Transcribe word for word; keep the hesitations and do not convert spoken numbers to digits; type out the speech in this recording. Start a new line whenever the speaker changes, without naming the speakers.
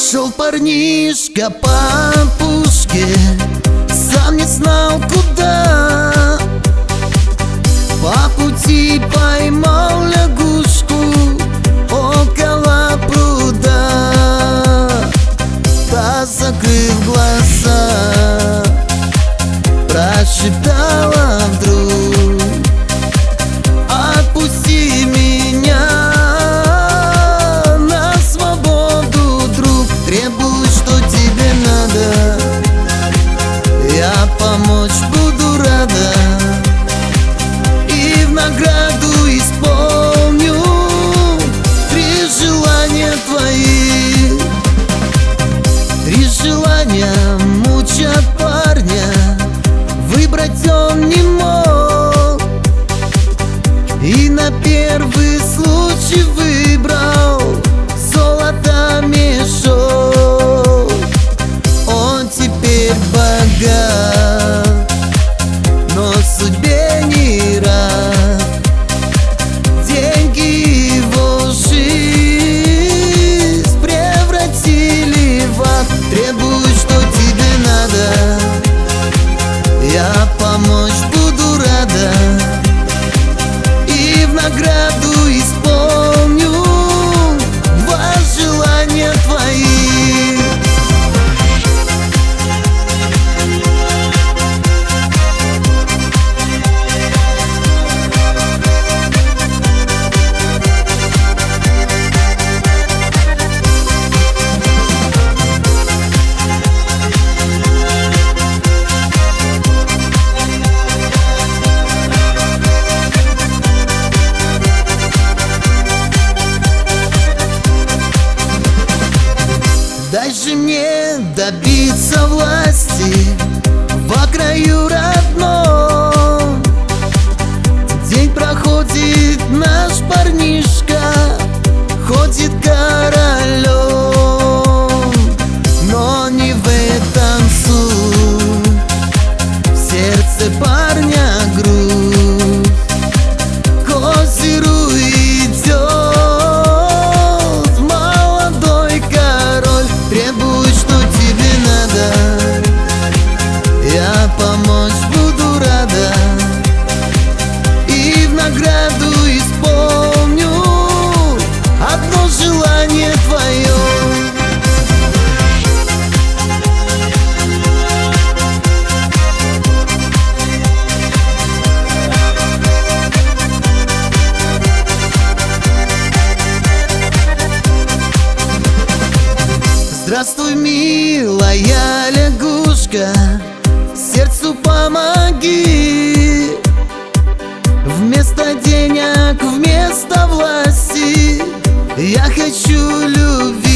Шел парнишка по опушке, сам не знал куда. По пути поймал лягушку около пруда. Та, закрыв глаза, прошептала вдруг: отпусти меня на свободу, друг. Требуй, что тебе надо, я помочь буду рада, и в награду исполню три желания твои. Три желания мучат парня, выбрать он не мог, и на первый случай выбрал золото мешок. Он теперь богат, но судьбе не рад. Деньги его жизнь превратили в ад. Требуй, что тебе надо, я помочь буду рада, и в награду исполню два желания твои. Дай же мне добиться власти во краю родном. День проходит, наш парнишка ходит королем, но не в этом суть. В сердце парня грусть, к озеру идет молодой король. Требуй, что тебе надо, я помочь буду рада, и в награду исполню одно желание твое. Здравствуй, милая лягушка, сердцу помоги. Вместо денег, вместо власти я хочу любви.